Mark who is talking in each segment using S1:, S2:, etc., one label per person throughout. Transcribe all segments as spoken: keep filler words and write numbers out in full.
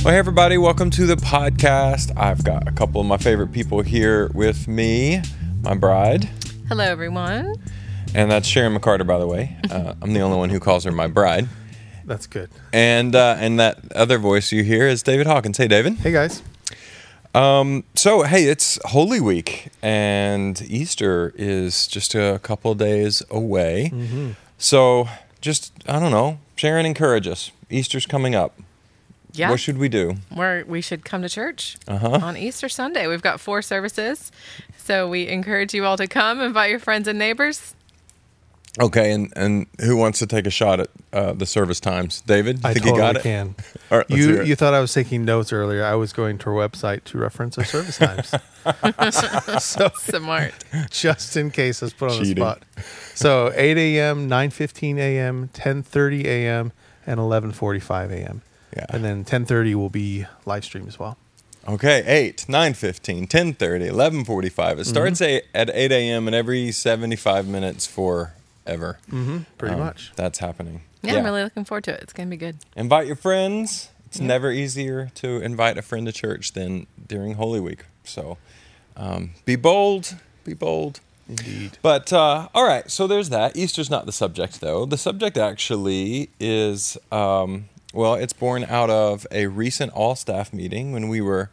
S1: Well, hey, everybody. Welcome to the podcast. I've got a couple of my favorite people here with me. My bride.
S2: Hello, everyone.
S1: And that's Sharon McCarter, by the way. Uh, I'm the only one who calls her my bride.
S3: That's good.
S1: And uh, and that other voice you hear is David Hawkins. Hey, David.
S3: Hey, guys.
S1: Um, so, hey, it's Holy Week, and Easter is just a couple of days away.
S3: Mm-hmm.
S1: So, just, I don't know, Sharon, encourage us. Easter's coming up.
S2: Yeah.
S1: What should we do?
S2: We're, we should come to church
S1: Uh-huh.
S2: on Easter Sunday. We've got four services, so we encourage you all to come, invite your friends and neighbors.
S1: Okay, and, and who wants to take a shot at uh, the service times? David, you
S3: I
S1: think
S3: totally
S1: you got it?
S3: can.
S1: All right, let's hear
S3: You
S1: it.
S3: you thought I was taking notes earlier. I was going to our website to reference our service times. so
S2: Smart.
S3: just in case I was put on
S1: Cheating.
S3: the spot. So eight a.m., nine fifteen a.m., ten thirty a.m., and eleven forty-five a.m.
S1: Yeah.
S3: And then ten thirty will be live stream as well.
S1: Okay, eight, nine fifteen, ten thirty, eleven forty-five. It starts
S3: Mm-hmm.
S1: eight, at eight a.m. and every seventy-five minutes forever.
S3: Mm-hmm. Pretty
S1: Um,
S3: much.
S1: That's happening.
S2: Yeah, I'm really looking forward to it. It's going to be good.
S1: Invite your friends. It's
S2: Yeah.
S1: never easier to invite a friend to church than during Holy Week. So um, be bold, be bold.
S3: Indeed.
S1: But, uh, all right, so there's that. Easter's not the subject, though. The subject actually is, um, well, it's born out of a recent all-staff meeting when we were,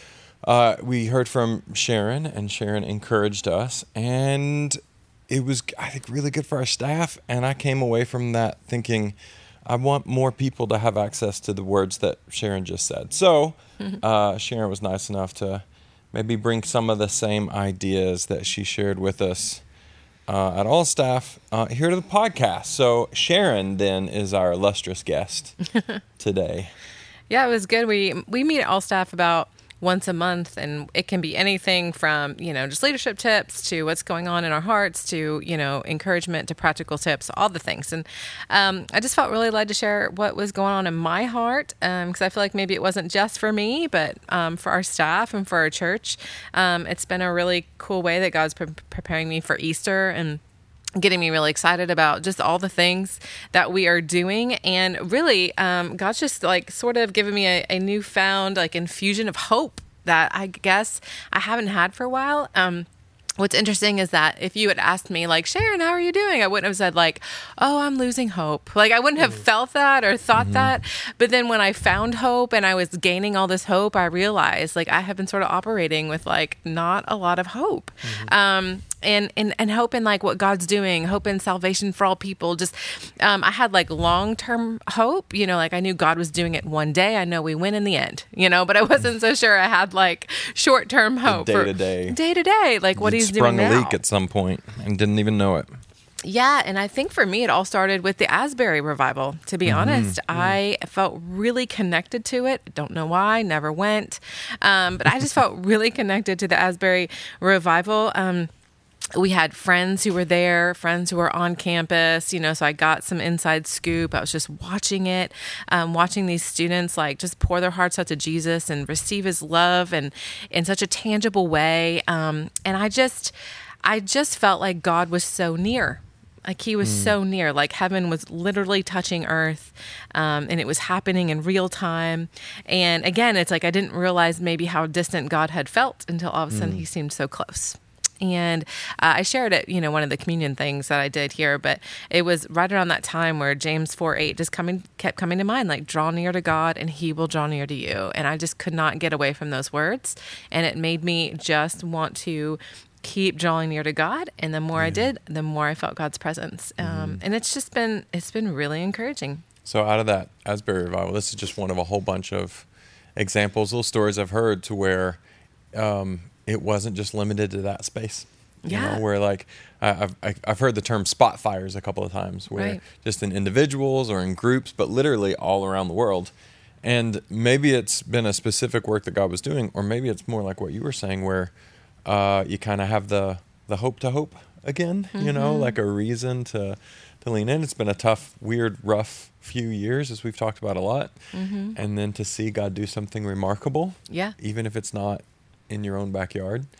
S1: uh, we heard from Sharon, and Sharon encouraged us, and it was, I think, really good for our staff, and I came away from that thinking, I want more people to have access to the words that Sharon just said. So uh, Sharon was nice enough to maybe bring some of the same ideas that she shared with us uh, at All Staff uh, here to the podcast. So Sharon then is our illustrious guest today.
S2: Yeah, it was good. We we meet at All Staff about once a month, and it can be anything from, you know, just leadership tips to what's going on in our hearts to, you know, encouragement to practical tips, all the things. And um, I just felt really led to share what was going on in my heart, because um, I feel like maybe it wasn't just for me, but um, for our staff and for our church. Um, it's been a really cool way that God's pre- preparing me for Easter and getting me really excited about just all the things that we are doing. And really, um, God's just like sort of given me a, a newfound like infusion of hope that I guess I haven't had for a while. Um, What's interesting is that if you had asked me, like, Sharon, how are you doing? I wouldn't have said, like, oh, I'm losing hope. Like, I wouldn't have felt that or thought mm-hmm. that. But then when I found hope and I was gaining all this hope, I realized, like, I have been sort of operating with, like, not a lot of hope. Mm-hmm. Um, and, and, and hope in, like, what God's doing, hope in salvation for all people. Just, um, I had, like, long-term hope. You know, like, I knew God was doing it one day. I know we win in the end, you know, but I wasn't so sure I had, like, short-term hope.
S1: Day-to-day.
S2: Day-to-day. Like, what he's
S1: sprung
S2: doing
S1: a
S2: now.
S1: leak at some point and didn't even know it.
S2: Yeah, and I think for me, it all started with the Asbury revival. To be mm-hmm. honest, mm-hmm. I felt really connected to it. Don't know why, never went. Um, but I just felt really connected to the Asbury revival. Um, we had friends who were there, friends who were on campus, you know, so I got some inside scoop. I was just watching it, um, watching these students like just pour their hearts out to Jesus and receive his love and in such a tangible way. Um, and I just, I just felt like God was so near. Like he was mm. so near, like heaven was literally touching earth, um, and it was happening in real time. And again, it's like I didn't realize maybe how distant God had felt until all of a sudden mm. he seemed so close. And uh, I shared it, you know, one of the communion things that I did here, but it was right around that time where James four eight just coming kept coming to mind, like draw near to God and he will draw near to you. And I just could not get away from those words. And it made me just want to keep drawing near to God. And the more mm. I did, the more I felt God's presence. Um, mm. And it's just been, it's been really encouraging.
S1: So out of that Asbury revival, this is just one of a whole bunch of examples, little stories I've heard to where um, it wasn't just limited to that space. You
S2: yeah.
S1: know, where like I've I've heard the term spot fires a couple of times, where
S2: right.
S1: just in individuals or in groups, but literally all around the world. And maybe it's been a specific work that God was doing, or maybe it's more like what you were saying, where uh, you kind of have the the hope to hope again. Mm-hmm. You know, like a reason to to lean in. It's been a tough, weird, rough few years, as we've talked about a lot,
S2: mm-hmm.
S1: and then to see God do something remarkable.
S2: Yeah,
S1: even if it's not in your own backyard.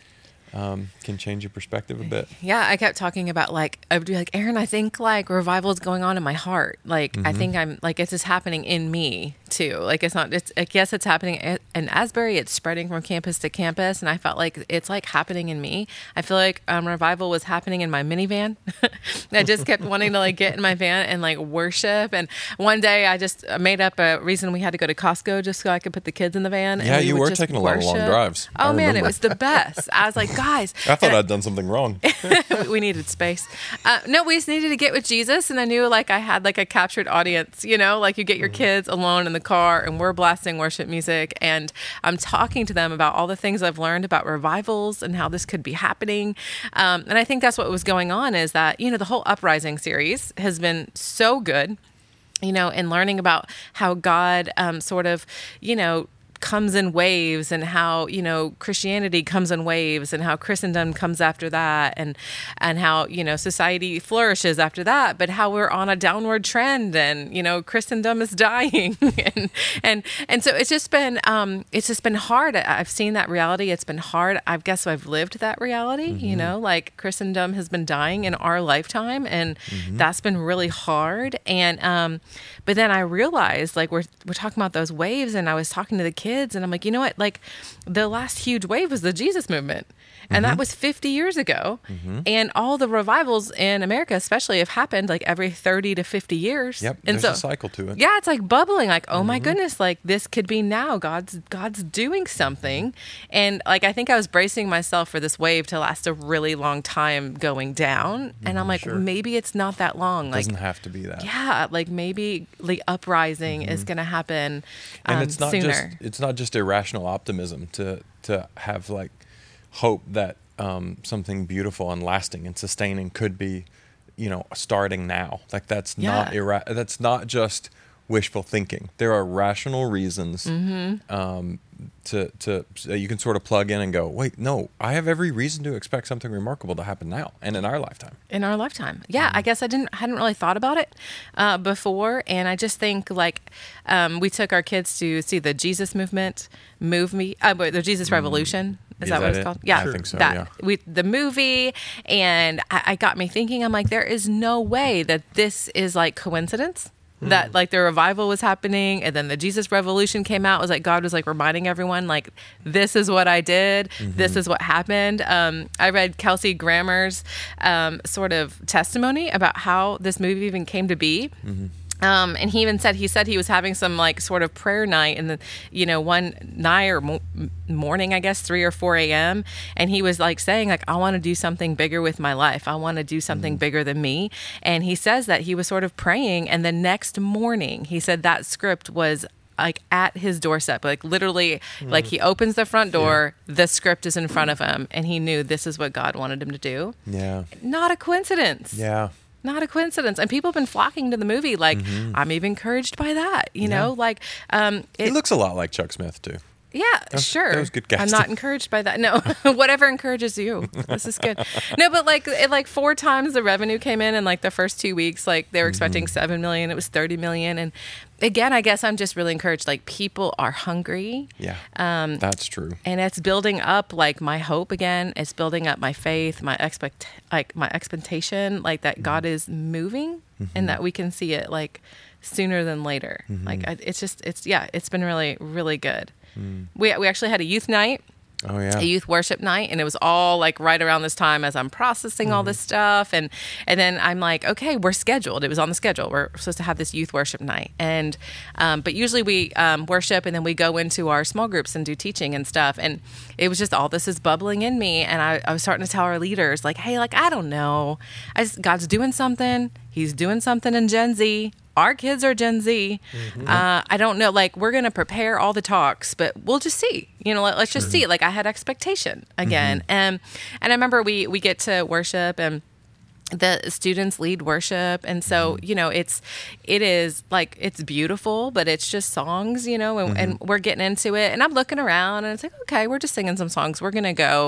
S1: um, can change your perspective a bit.
S2: Yeah, I kept talking about like I would be like, Aaron, I think like revival is going on in my heart. Like mm-hmm. I think I'm like it's just happening in me too. Like it's not. It's I guess it's happening in Asbury. It's spreading from campus to campus, and I felt like it's like happening in me. I feel like um, revival was happening in my minivan. I just kept wanting to like get in my van and like worship. And one day I just made up a reason we had to go to Costco just so I could put the kids in the van.
S1: Yeah,
S2: and we
S1: you
S2: would
S1: were
S2: just
S1: taking a
S2: worship.
S1: lot of long drives.
S2: Oh
S1: I
S2: man,
S1: remember.
S2: it was the best. I was like, guys,
S1: I thought
S2: and
S1: I'd done something wrong.
S2: we needed space. Uh, no, we just needed to get with Jesus, and I knew like I had like a captured audience. You know, like you get your kids alone in the car, and we're blasting worship music, and I'm talking to them about all the things I've learned about revivals and how this could be happening. Um, and I think that's what was going on is that you know the whole Uprising series has been so good. You know, and learning about how God um, sort of, you know, comes in waves and how, you know, Christianity comes in waves and how Christendom comes after that and and how, you know, society flourishes after that, but how we're on a downward trend and, you know, Christendom is dying. and and and so it's just been um, it's just been hard. I've seen that reality. It's been hard. I guess I've lived that reality, mm-hmm. you know, like Christendom has been dying in our lifetime and mm-hmm. that's been really hard. And um, but then I realized like we're we're talking about those waves and I was talking to the kids and I'm like, you know what? Like the last huge wave was the Jesus movement. And mm-hmm. that was fifty years ago. Mm-hmm. And all the revivals in America, especially, have happened like every thirty to fifty years.
S1: Yep.
S2: And
S1: there's
S2: so,
S1: a cycle to it.
S2: Yeah. It's like bubbling like, oh mm-hmm. my goodness, like this could be now. God's, God's doing something. And like, I think I was bracing myself for this wave to last a really long time going down. Mm-hmm. And I'm like,
S1: sure.
S2: maybe it's not that long. Like,
S1: doesn't have to be that.
S2: Yeah. Like maybe the uprising mm-hmm. is going to happen um,
S1: and it's not
S2: sooner.
S1: just, it's not just irrational optimism to, to have like hope that, Um, something beautiful and lasting and sustaining could be, you know, starting now. Like that's
S2: yeah.
S1: not ira- that's not just wishful thinking. There are rational reasons mm-hmm. um, to to so you can sort of plug in and go, wait, no, I have every reason to expect something remarkable to happen now and in our lifetime.
S2: In our lifetime, yeah.
S1: Mm-hmm.
S2: I guess I didn't hadn't really thought about it uh, before, and I just think like um, we took our kids to see the Jesus movement, move me, uh, the Jesus Revolution. Is,
S1: Is
S2: that,
S1: that
S2: what it's
S1: it?
S2: called? Yeah,
S1: I think so,
S2: that,
S1: yeah.
S2: We, the movie, and I, I got me thinking. I'm like, there is no way that this is like coincidence. Mm. That like the revival was happening, and then the Jesus Revolution came out. It was like God was like reminding everyone, like, this is what I did. Mm-hmm. This is what happened. Um, I read Kelsey Grammer's um, sort of testimony about how this movie even came to be. Mm-hmm. Um, and he even said, he said he was having some like sort of prayer night in the, you know, one night or mo- morning, I guess, three or four a.m. And he was like saying like, I want to do something bigger with my life. I want to do something mm-hmm. bigger than me. And he says that he was sort of praying. And the next morning he said that script was like at his doorstep, like literally mm-hmm. like he opens the front door, yeah. the script is in front of him and he knew this is what God wanted him to do.
S1: Yeah.
S2: Not a coincidence.
S1: Yeah.
S2: Not a coincidence. And people have been flocking to the movie. Like, mm-hmm. I'm even encouraged by that, you yeah. know, like, um,
S1: it, he looks a lot like Chuck Smith too.
S2: Yeah,
S1: that was,
S2: sure.
S1: That was good casting.
S2: I'm not encouraged by that. No, whatever encourages you. This is good. No, but like, it, like four times the revenue came in in like the first two weeks. Like they were expecting mm-hmm. seven million. It was thirty million. And again, I guess I'm just really encouraged. Like people are hungry.
S1: Yeah, um, that's true.
S2: And it's building up like my hope again. It's building up my faith, my expect, like my expectation, like that mm-hmm. God is moving mm-hmm. and that we can see it like sooner than later. Mm-hmm. Like I, it's just, it's yeah, it's been really, really good. Mm. We we actually had a youth night.
S1: Oh yeah,
S2: a youth worship night, and it was all like right around this time as I'm processing mm-hmm. all this stuff, and and then I'm like, okay, we're scheduled. It was on the schedule. We're supposed to have this youth worship night, and um, but usually we um, worship and then we go into our small groups and do teaching and stuff. And it was just all this is bubbling in me, and I, I was starting to tell our leaders like, hey, like I don't know, I just, God's doing something. He's doing something in Gen Z. Our kids are Gen Z. Mm-hmm. Uh, I don't know. Like, we're going to prepare all the talks, but we'll just see. You know, let, let's just mm-hmm. see. Like, I had expectation again. Mm-hmm. And and I remember we, we get to worship and the students lead worship. And so, you know, it's, it is like, it's beautiful, but it's just songs, you know, and, mm-hmm. and we're getting into it. And I'm looking around and it's like, okay, we're just singing some songs. We're going to go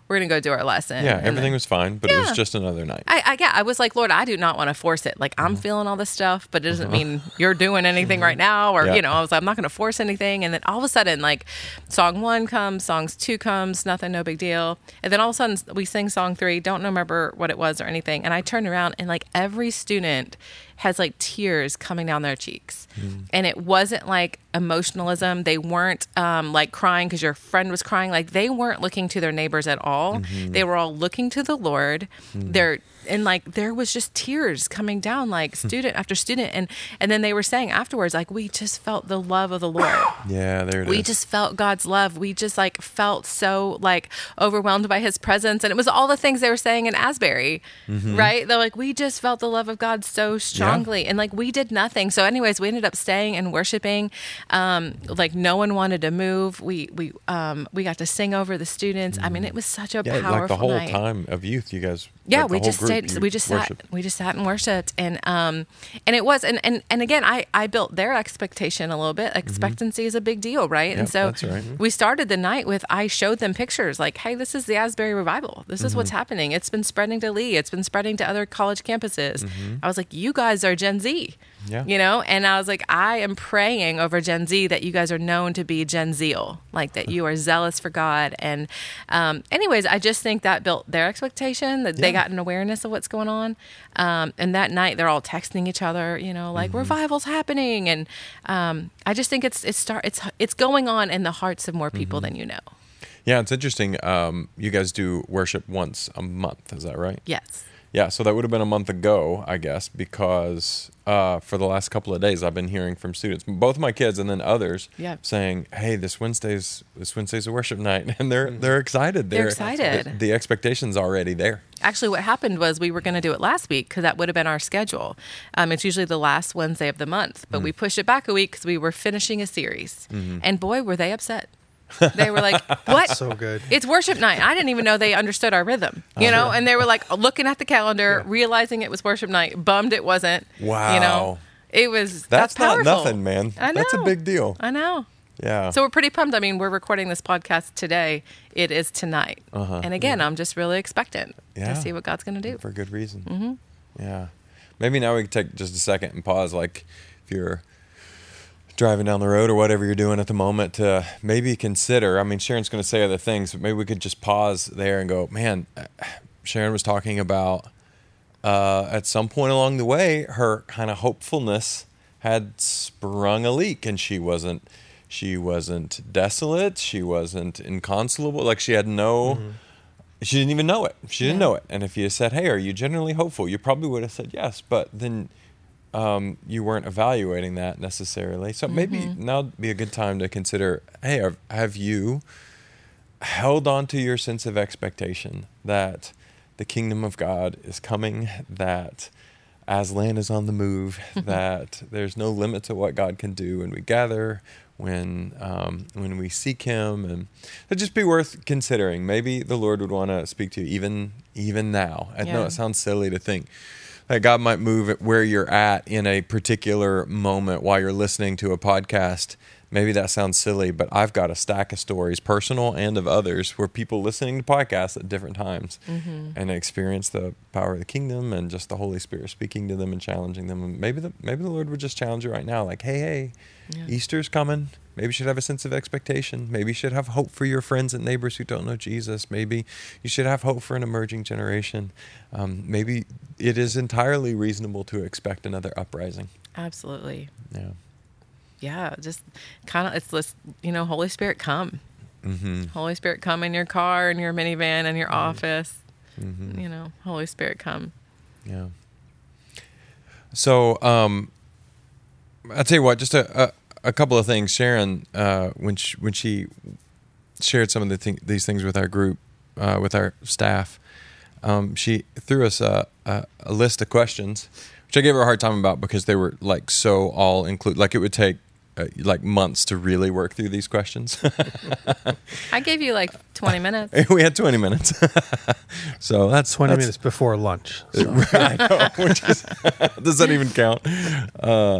S2: we're going to go do our lesson.
S1: Yeah,
S2: And
S1: everything
S2: then-
S1: was fine, but it was just another night.
S2: I, I yeah, I was like, Lord, I do not want to force it. Like, I'm feeling all this stuff, but it doesn't mean you're doing anything right now. Or,
S1: Yeah.
S2: you know, I was like, I'm not going to force anything. And then all of a sudden, like, song one comes, songs two comes, nothing, no big deal. And then all of a sudden, we sing song three, don't remember what it was or anything. And I turned around, and like every student has like tears coming down their cheeks. And it wasn't like emotionalism. They weren't um, like crying because your friend was crying. Like, they weren't looking to their neighbors at all. They were all looking to the Lord. They're and like there was just tears coming down, like student after student, and and then they were saying afterwards, like, we just felt the love of the Lord.
S1: Yeah, there it
S2: We
S1: is.
S2: just felt God's love. We just like felt so like overwhelmed by His presence, and it was all the things they were saying in Asbury, right? They're like, we just felt the love of God so strongly, and like we did nothing. So, anyways, we ended up staying and worshiping. Um, like no one wanted to move. We we um, we got to sing over the students. I mean, it was such a
S1: yeah,
S2: powerful
S1: like the whole
S2: night.
S1: time of youth, you guys.
S2: Yeah,
S1: like the
S2: we
S1: whole
S2: just
S1: group,
S2: stayed.
S1: you
S2: We just
S1: worshiped.
S2: sat. We just sat and worshipped, and um, and it was, and and and again, I I built their expectation a little bit. Expectancy is a big deal, right? and
S1: Yep,
S2: so
S1: that's right.
S2: we started the night with I showed them pictures, like, hey, this is the Asbury revival. This is what's happening. It's been spreading to Lee. It's been spreading to other college campuses. I was like, you guys are Gen Z.
S1: Yeah.
S2: You know, and I was like, I am praying over Gen Z that you guys are known to be Gen Zeal, like that you are zealous for God. And, um, anyways, I just think that built their expectation that they
S1: Yeah.
S2: got an awareness of what's going on. Um, and that night they're all texting each other, you know, like revival's happening. And um, I just think it's it's start it's it's going on in the hearts of more people than you know.
S1: Yeah, it's interesting. Um, you guys do worship once a month, is that right?
S2: Yes.
S1: Yeah, so that would have been a month ago, I guess, because uh, for the last couple of days, I've been hearing from students, both my kids and then others,
S2: Yeah.
S1: saying, "Hey, this Wednesday's this Wednesday's a worship night," and they're they're excited.
S2: They're excited.
S1: The, the expectation's already there.
S2: Actually, what happened was we were going to do it last week because that would have been our schedule. Um, it's usually the last Wednesday of the month, but we pushed it back a week because we were finishing a series. And boy, were they upset. They were like, what?
S3: So good.
S2: It's worship night. I didn't even know they understood our rhythm, you know? And they were like looking at the calendar, realizing it was worship night, bummed it wasn't. You know?
S1: Wow.
S2: It was,
S1: That's,
S2: that's,
S1: not
S2: powerful.
S1: nothing, man.
S2: I know.
S1: That's a big deal.
S2: I know.
S1: Yeah.
S2: So we're pretty pumped. I mean, we're recording this podcast today. It is tonight.
S1: Uh-huh.
S2: And again, I'm just really expectant
S1: Yeah.
S2: to see what God's going to do.
S1: For good reason. Mm-hmm. Yeah. Maybe now we can take just a second and pause, like if you're driving down the road or whatever you're doing at the moment, to maybe consider. I mean, Sharon's going to say other things, but maybe we could just pause there and go, man, Sharon was talking about uh, at some point along the way, her kind of hopefulness had sprung a leak, and she wasn't she wasn't desolate, she wasn't inconsolable, like she had no mm-hmm. she didn't even know it. She didn't
S2: Yeah.
S1: know it. And if you said, "Hey, are you generally hopeful?" you probably would have said yes, but then um, you weren't evaluating that necessarily. So maybe
S2: Mm-hmm.
S1: now would be a good time to consider, hey, have, have you held on to your sense of expectation that the kingdom of God is coming, that Aslan is on the move, that there's no limit to what God can do when we gather, when um, when we seek Him, and it'd just be worth considering. Maybe the Lord would want to speak to you even even now. I know
S2: Yeah.
S1: it sounds silly to think that God might move at where you're at in a particular moment while you're listening to a podcast. Maybe that sounds silly, but I've got a stack of stories, personal and of others, where people listening to podcasts at different times
S2: Mm-hmm.
S1: and experience the power of the kingdom and just the Holy Spirit speaking to them and challenging them. And maybe the maybe the Lord would just challenge you right now, like, hey, hey,
S2: Yeah.
S1: Easter's coming. Maybe you should have a sense of expectation. Maybe you should have hope for your friends and neighbors who don't know Jesus. Maybe you should have hope for an emerging generation. Um, maybe it is entirely reasonable to expect another uprising.
S2: Absolutely.
S1: Yeah.
S2: Yeah, just kind of, it's this, you know, Holy Spirit come.
S1: Mm-hmm.
S2: Holy Spirit come in your car, in your minivan, in your office.
S1: Mm-hmm.
S2: You know, Holy Spirit come.
S1: Yeah. So, um, I'll tell you what, just a, a, a couple of things. Sharon, uh, when she, when she shared some of the thing, these things with our group, uh, with our staff, um, she threw us a, a, a list of questions, which I gave her a hard time about because they were like so all include, like it would take uh, like months to really work through these questions.
S2: I gave you like twenty minutes.
S1: We had twenty minutes. So that's
S3: twenty
S1: that's,
S3: minutes before lunch. So.
S1: I know, which is, does that even count? Uh,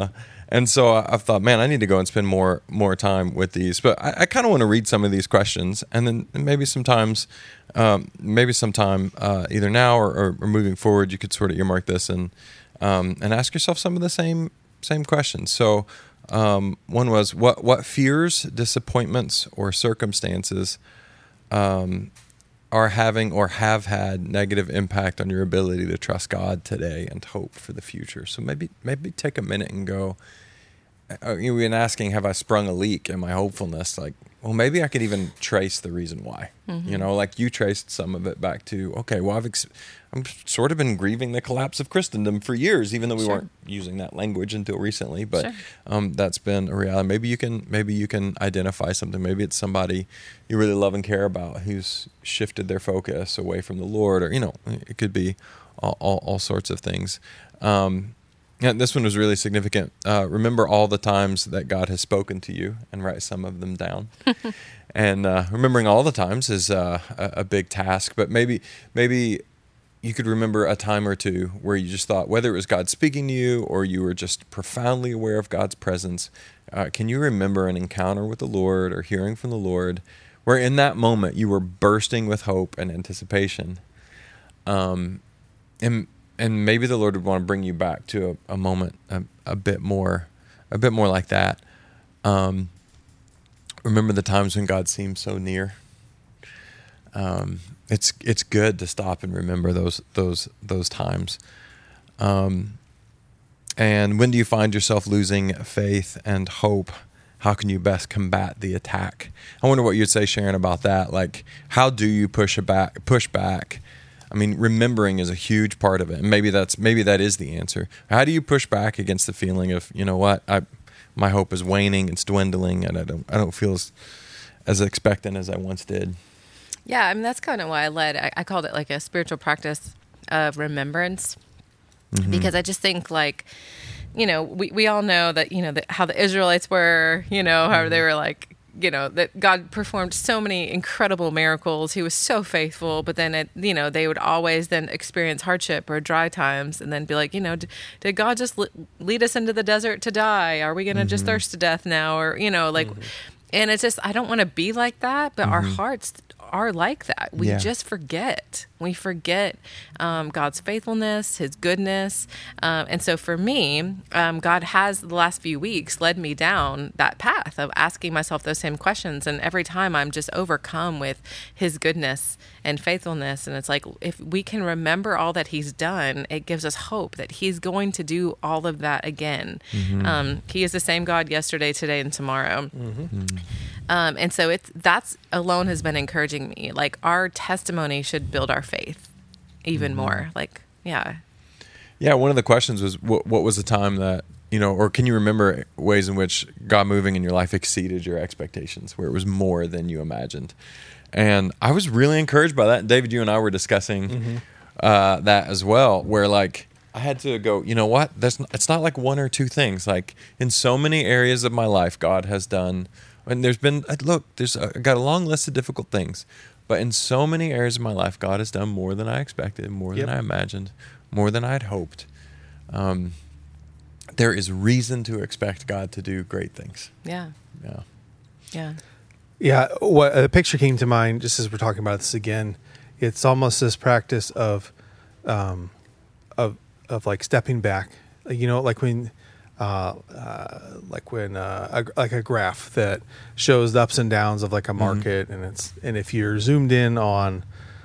S1: And so I- I've thought, man, I need to go and spend more more time with these. But I, I kind of want to read some of these questions, and then maybe sometimes, um, maybe sometime uh, either now or, or, or moving forward, you could sort of earmark this and um, and ask yourself some of the same same questions. So um, one was, what what fears, disappointments, or circumstances um, are having or have had negative impact on your ability to trust God today and hope for the future? So maybe maybe take a minute and go, uh, you've been asking, have I sprung a leak in my hopefulness? Like, well, maybe I could even trace the reason why. Mm-hmm. You know, like you traced some of it back to, okay, well, I've ex- I'm sort of been grieving the collapse of Christendom for years, even though we sure. weren't using that language until recently. But sure. um, that's been a reality. Maybe you can maybe you can identify something. Maybe it's somebody you really love and care about who's shifted their focus away from the Lord, or you know, it could be all all, all sorts of things. Um, and this one was really significant. Uh, remember all the times that God has spoken to you, and write some of them down. And uh, remembering all the times is uh, a, a big task, but maybe maybe. you could remember a time or two where you just thought, whether it was God speaking to you or you were just profoundly aware of God's presence, uh, can you remember an encounter with the Lord or hearing from the Lord where in that moment you were bursting with hope and anticipation? Um, and and maybe the Lord would want to bring you back to a, a moment a, a bit more, a bit more like that. Um, remember the times when God seemed so near. Um, it's it's good to stop and remember those those those times. Um, and when do you find yourself losing faith and hope? How can you best combat the attack? I wonder what you'd say, Sharon, about that. Like, how do you push back? Push back. I mean, remembering is a huge part of it, and maybe that's maybe that is the answer. How do you push back against the feeling of, you know what, I my hope is waning, it's dwindling, and I don't I don't feel as as expectant as I once did.
S2: Yeah, I mean, that's kind of why I led. I, I called it like a spiritual practice of remembrance, mm-hmm. because I just think like, you know, we, we all know that, you know, that how the Israelites were, you know, how mm-hmm. they were like, you know, that God performed so many incredible miracles. He was so faithful, but then, it, you know, they would always then experience hardship or dry times and then be like, you know, did, did God just lead us into the desert to die? Are we going to mm-hmm. just thirst to death now? Or, you know, like, mm-hmm. and it's just, I don't want to be like that, but mm-hmm. our hearts are like that. We yeah. just forget. We forget um, God's faithfulness, His goodness. Um, and so for me, um, God has the last few weeks led me down that path of asking myself those same questions. And every time I'm just overcome with His goodness and faithfulness. And it's like, if we can remember all that He's done, it gives us hope that He's going to do all of that again. Mm-hmm. Um, he is the same God yesterday, today, and tomorrow. Mm-hmm. Um, and so it's, that's alone has been encouraging me. Like, our testimony should build our faith even mm-hmm. more. Like, yeah.
S1: Yeah. One of the questions was, what, what was the time that, you know, or can you remember ways in which God moving in your life exceeded your expectations, where it was more than you imagined? And I was really encouraged by that. And David, you and I were discussing mm-hmm. uh, that as well, where like, I had to go, you know what? That's not, it's not like one or two things. Like, in so many areas of my life, God has done. And there's been, look, there's a, I got a long list of difficult things, but in so many areas of my life, God has done more than I expected, more yep. than I imagined, more than I'd hoped. Um, there is reason to expect God to do great things.
S2: Yeah.
S1: Yeah.
S2: Yeah.
S3: Yeah. What a picture came to mind just as we're talking about this again. It's almost this practice of, um, of, of like stepping back. You know, like when. Uh, uh, like when uh, a, like a graph that shows the ups and downs of like a market, mm-hmm. and it's and if you're zoomed in on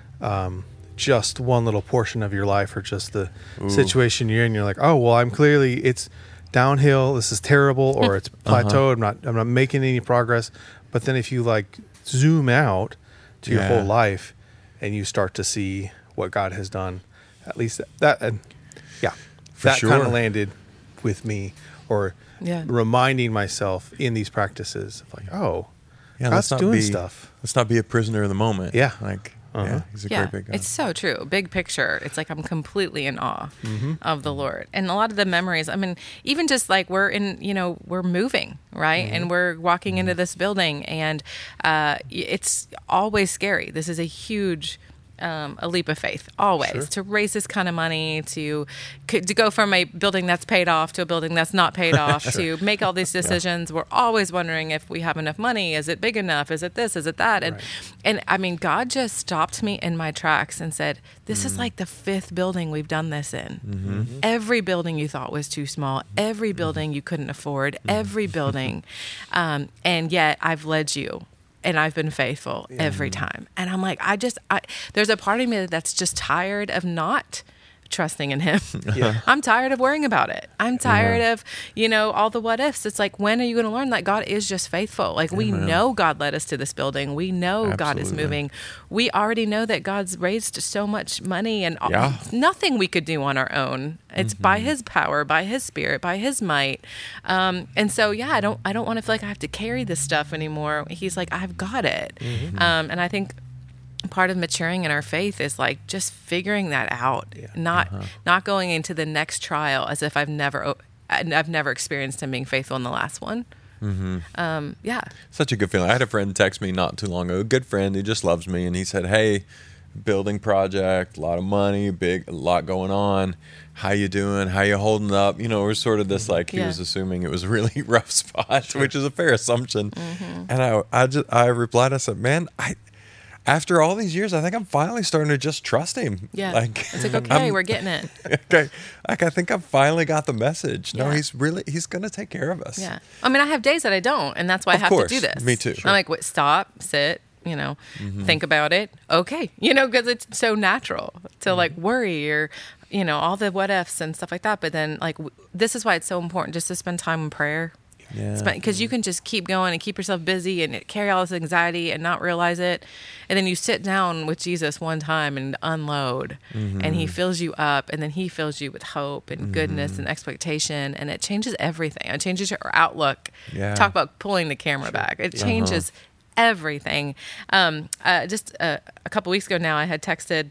S3: um, just one little portion of your life or just the Ooh. situation you're in, you're like, oh well, I'm clearly it's downhill. This is terrible, or it's plateaued. Uh-huh. I'm not I'm not making any progress. But then if you like zoom out to your yeah. whole life, and you start to see what God has done, at least that, that uh, yeah, For that sure. kind of landed with me, or yeah. reminding myself in these practices of like, oh, yeah, God's doing
S1: be,
S3: stuff.
S1: Let's not be a prisoner of the moment.
S3: Yeah.
S1: Like,
S3: uh-huh.
S1: yeah, He's a
S2: yeah,
S1: great big God.
S2: It's so true. Big picture. It's like I'm completely in awe
S3: mm-hmm.
S2: of the Lord. And a lot of the memories, I mean, even just like we're in, you know, we're moving, right? Mm-hmm. And we're walking into this building, and uh, it's always scary. This is a huge um, a leap of faith, always,
S3: Sure.
S2: to raise this kind of money, to to go from a building that's paid off to a building that's not paid off, to make all these decisions. We're always wondering if we have enough money. Is it big enough? Is it this? Is it that? And
S3: Right.
S2: and I mean, God just stopped me in my tracks and said, "This is like the fifth building we've done this in.
S1: Mm-hmm.
S2: Every building you thought was too small, every building you couldn't afford, every building, um, and yet I've led you." And I've been faithful every time. And I'm like, I just, I, there's a part of me that's just tired of not trusting in him.
S3: Yeah.
S2: I'm tired of worrying about it. I'm tired of, you know, all the what ifs. It's like, when are you going to learn that God is just faithful? Like, we know God led us to this building. We know God is
S1: Absolutely.
S2: moving. We already know that God's raised so much money and all-
S1: Yeah.
S2: nothing we could do on our own. It's by his power, by his spirit, by his might. Um, and so, yeah, I don't, I don't want to feel like I have to carry this stuff anymore. He's like, I've got it. Um, and I think part of maturing in our faith is like just figuring that out, not not going into the next trial as if I've never I've never experienced him being faithful in the last one. Um, yeah,
S1: Such a good feeling. I had a friend text me not too long ago, a good friend who just loves me, and he said, "Hey, building project, a lot of money, big, a lot going on. How you doing? How you holding up?" You know, it was sort of this like he
S2: Yeah.
S1: was assuming it was a really rough spot, which is a fair assumption. And I, I just, I replied, I said, "Man, I." After all these years, I think I'm finally starting to just trust him.
S2: yeah.
S1: Like,
S2: It's like, okay,
S1: I'm-
S2: we're getting it.
S1: okay. Like, I think I've finally got the message. No,
S2: Yeah.
S1: he's really, he's going to take care of us.
S2: Yeah. I mean, I have days that I don't, and that's why I
S1: Of
S2: have
S1: course.
S2: to do this.
S1: Me too.
S2: I'm like, wait, stop, sit, you know, think about it. Okay. You know, because it's so natural to like worry or, you know, all the what ifs and stuff like that. But then, like, w- this is why it's so important just to spend time in prayer.
S1: Yeah.
S2: Because you can just keep going and keep yourself busy and carry all this anxiety and not realize it. And then you sit down with Jesus one time and unload, and he fills you up, and then he fills you with hope and goodness and expectation. And it changes everything. It changes your outlook.
S1: Yeah.
S2: Talk about pulling the camera back. It changes everything. Um, uh, just uh, a couple weeks ago now, I had texted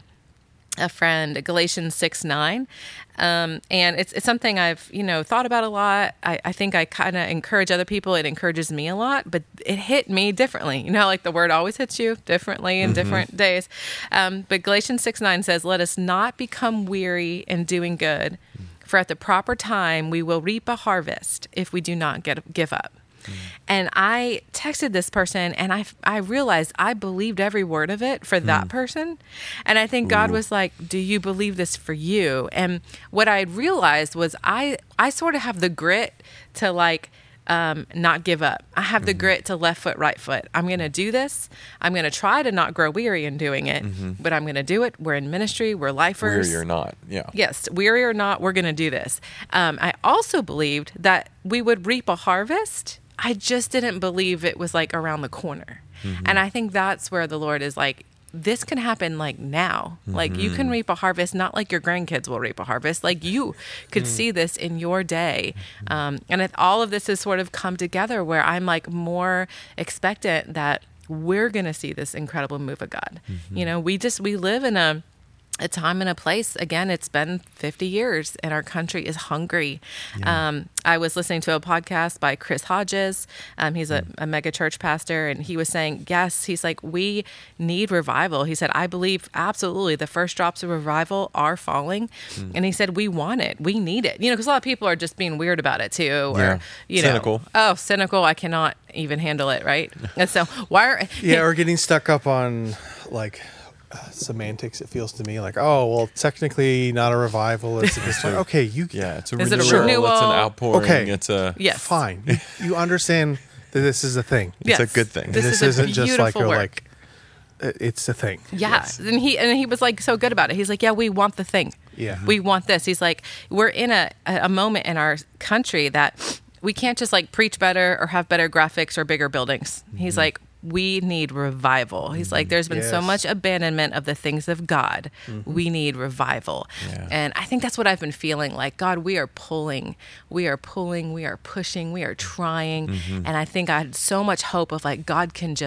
S2: a friend Galatians six nine, um, and it's it's something I've you know thought about a lot. I, I think I kind of encourage other people. It encourages me a lot, but it hit me differently. You know, like the word always hits you differently in different days. Um, but Galatians six nine says, "Let us not become weary in doing good, for at the proper time we will reap a harvest if we do not get give up." And I texted this person, and I, I realized I believed every word of it for that person. And I think God was like, "Do you believe this for you?" And what I had realized was I, I sort of have the grit to like um, not give up. I have the grit to left foot, right foot. I'm going to do this. I'm going to try to not grow weary in doing it, but I'm going to do it. We're in ministry. We're lifers.
S1: Weary or not. Yeah.
S2: Yes, weary or not, we're going to do this. Um, I also believed that we would reap a harvest. I just didn't believe it was like around the corner. And I think that's where the Lord is like, this can happen like now. Like you can reap a harvest, not like your grandkids will reap a harvest. Like you could see this in your day. Um, and it, all of this has sort of come together where I'm like more expectant that we're going to see this incredible move of God. You know, we just, we live in a, a time and a place. Again, it's been fifty years and our country is hungry. Um, I was listening to a podcast by Chris Hodges. Um, he's a, a mega church pastor, and he was saying, yes, he's like, we need revival. He said, I believe absolutely the first drops of revival are falling. And he said, we want it. We need it. You know, because a lot of people are just being weird about it too. Or,
S1: Yeah.
S2: you
S1: Cynical.
S2: know, oh, cynical. I cannot even handle it. Right. And so why are,
S3: Yeah, or getting stuck up on like uh, semantics. It feels to me like, oh, well, technically not a revival. It's just like, okay, you
S1: Yeah. It's a
S2: Is it a
S1: renewal. It's
S2: renewal?
S1: an outpouring.
S3: Okay.
S1: It's a,
S2: yes.
S3: fine. You, you understand that this is a thing.
S1: it's a
S2: Yes.
S1: good thing.
S2: This
S3: this
S2: is a
S3: isn't just like
S2: beautiful
S3: a,
S2: work.
S3: like uh, it's a thing.
S2: Yeah.
S1: Yes.
S2: And he and he was like so good about it. He's like, yeah, we want the thing.
S3: Yeah.
S2: We want this. He's like, we're in a, a moment in our country that we can't just like preach better or have better graphics or bigger buildings. He's like, we need revival. He's like, there's been so
S3: Yes.
S2: much abandonment of the things of God. We need revival.
S1: Yeah.
S2: And I think that's what I've been feeling like. God, we are pulling, we are pulling, we are pushing, we are trying. And I think I had so much hope of like, God can just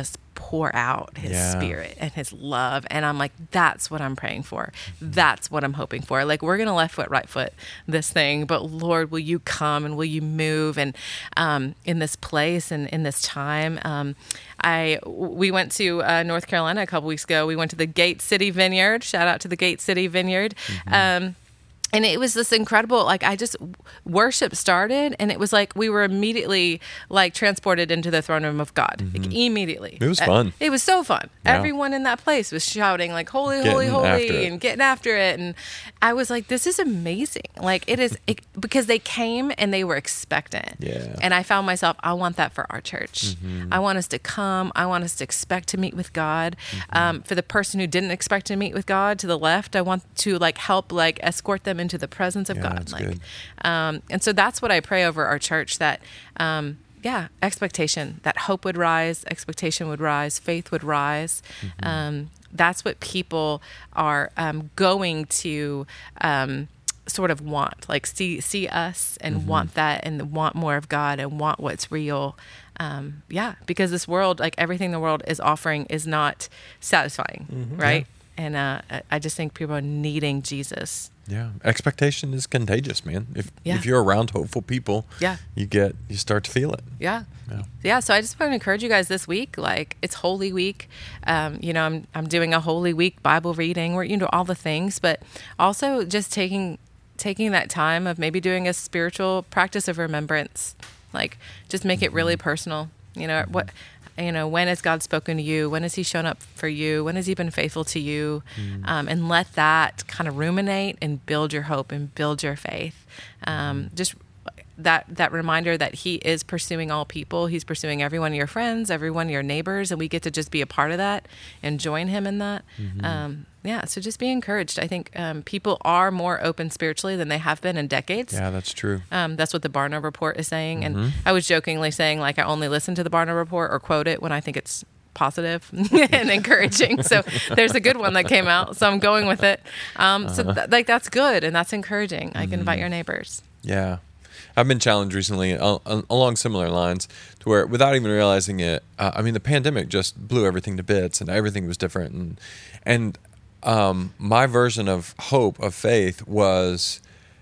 S2: pour out his
S1: Yeah.
S2: spirit and his love. And I'm like, that's what I'm praying for. That's what I'm hoping for. Like, we're going to left foot, right foot this thing, but Lord, will you come and will you move? And um, in this place and in this time, um, I we went to uh, North Carolina a couple weeks ago. We went to the Gate City Vineyard. Shout out to the Gate City Vineyard. Mm-hmm. Um, And it was this incredible, like, I just, worship started, and it was like we were immediately, like, transported into the throne room of God. Mm-hmm. Like, immediately.
S1: It was fun.
S2: Uh, it was so fun.
S1: Yeah.
S2: Everyone in that place was shouting, like, holy,
S1: Getting
S2: holy,
S1: after
S2: holy,
S1: it.
S2: and getting after it. And I was like, this is amazing. Like, it is, it, because they came and they were expectant.
S1: Yeah.
S2: And I found myself, I want that for our church.
S1: Mm-hmm.
S2: I want us to come. I want us to expect to meet with God. Mm-hmm. Um, for the person who didn't expect to meet with God to the left, I want to, like, help, like, escort them into the presence of
S1: Yeah,
S2: God.
S1: that's
S2: Like,
S1: good.
S2: um, and so that's what I pray over our church, that, um, yeah, expectation, that hope would rise, expectation would rise, faith would rise. Mm-hmm. Um, that's what people are um, going to um, sort of want, like see see us and mm-hmm. want that and want more of God and want what's real. Um, yeah, because this world, like everything the world is offering, is not satisfying, mm-hmm. right? Yeah. And uh, I just think people are needing Jesus.
S1: Yeah, expectation is contagious, man. If
S2: Yeah.
S1: if you're around hopeful people,
S2: Yeah.
S1: you get you start to feel it.
S2: Yeah.
S1: Yeah.
S2: Yeah. So I just want to encourage you guys this week. Like, it's Holy Week. Um, you know, I'm I'm doing a Holy Week Bible reading. We're, you know, all the things, but also just taking taking that time of maybe doing a spiritual practice of remembrance. Like, just make it really personal. You know, what you know, when has God spoken to you? When has he shown up for you? When has he been faithful to you? Mm. Um, and let that kind of ruminate and build your hope and build your faith. Um, just that that reminder that he is pursuing all people. He's pursuing every one of your friends, every one of your neighbors, and we get to just be a part of that and join him in that. Mm-hmm. Um, yeah, so just be encouraged. I think um, people are more open spiritually than they have been in decades.
S1: Yeah, that's true.
S2: Um, that's what the Barna Report is saying.
S1: Mm-hmm.
S2: And I was jokingly saying, like, I only listen to the Barna Report or quote it when I think it's positive and encouraging. So there's a good one that came out, so I'm going with it. Um, uh-huh. So th- like that's good and that's encouraging. Mm-hmm. I can invite your neighbors.
S1: Yeah. I've been challenged recently uh, along similar lines to where, without even realizing it, uh, I mean, the pandemic just blew everything to bits and everything was different. And, and um, my version of hope, of faith, was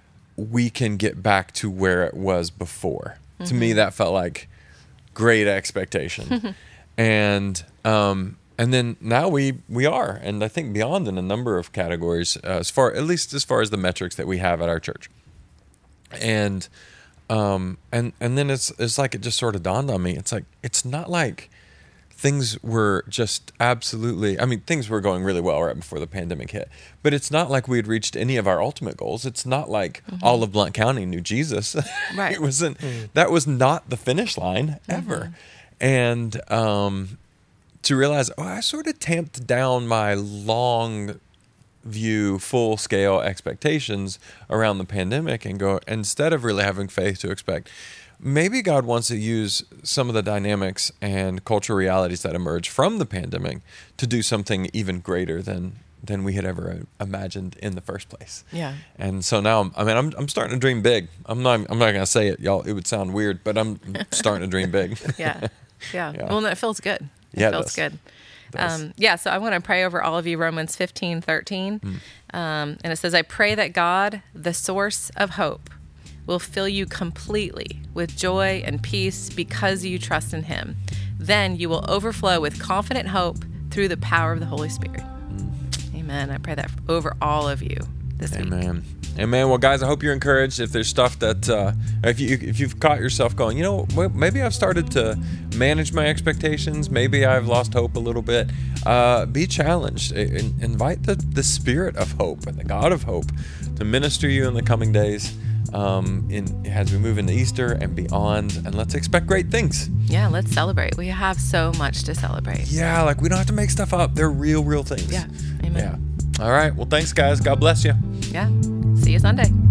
S1: we can get back to where it was before. Mm-hmm. To me, that felt like great expectation. and um, and then now we, we are, and I think beyond in a number of categories, uh, as far at least as far as the metrics that we have at our church. And um and and then it's it's like it just sort of dawned on me. It's like it's not like things were just absolutely, I mean, things were going really well right before the pandemic hit, but it's not like we had reached any of our ultimate goals. It's not like mm-hmm. all of Blount County knew Jesus.
S2: Right.
S1: It wasn't
S3: mm.
S1: that was not the finish line ever. Mm-hmm. And um to realize, oh, I sort of tamped down my long view full scale expectations around the pandemic and go, instead of really having faith to expect, maybe God wants to use some of the dynamics and cultural realities that emerge from the pandemic to do something even greater than than we had ever imagined in the first place.
S2: Yeah.
S1: And so now, I mean, I'm I'm starting to dream big. I'm not I'm not going to say it, y'all. It would sound weird, but I'm starting to dream big.
S2: Yeah. Yeah.
S1: Yeah.
S2: Well, no, it feels good. It
S1: Yeah, it
S2: feels
S1: does.
S2: good. Um, yeah, so I want to pray over all of you, Romans fifteen thirteen. Mm. Um, and it says, I pray that God, the source of hope, will fill you completely with joy and peace because you trust in him. Then you will overflow with confident hope through the power of the Holy Spirit. Mm. Amen. I pray that over all of you this
S1: Amen.
S2: week.
S1: Amen. Amen. Well, guys, I hope you're encouraged. If there's stuff that, uh, if you if you've caught yourself going, you know, maybe I've started to manage my expectations. Maybe I've lost hope a little bit. Uh, be challenged. In, invite the the Spirit of hope and the God of hope to minister you in the coming days. Um, in as we move into Easter and beyond, and let's expect great things.
S2: Yeah, let's celebrate. We have so much to celebrate.
S1: Yeah, like we don't have to make stuff up. They're real, real things.
S2: Yeah. Amen.
S1: Yeah. All right. Well, thanks, guys. God bless you.
S2: Yeah. See you Sunday.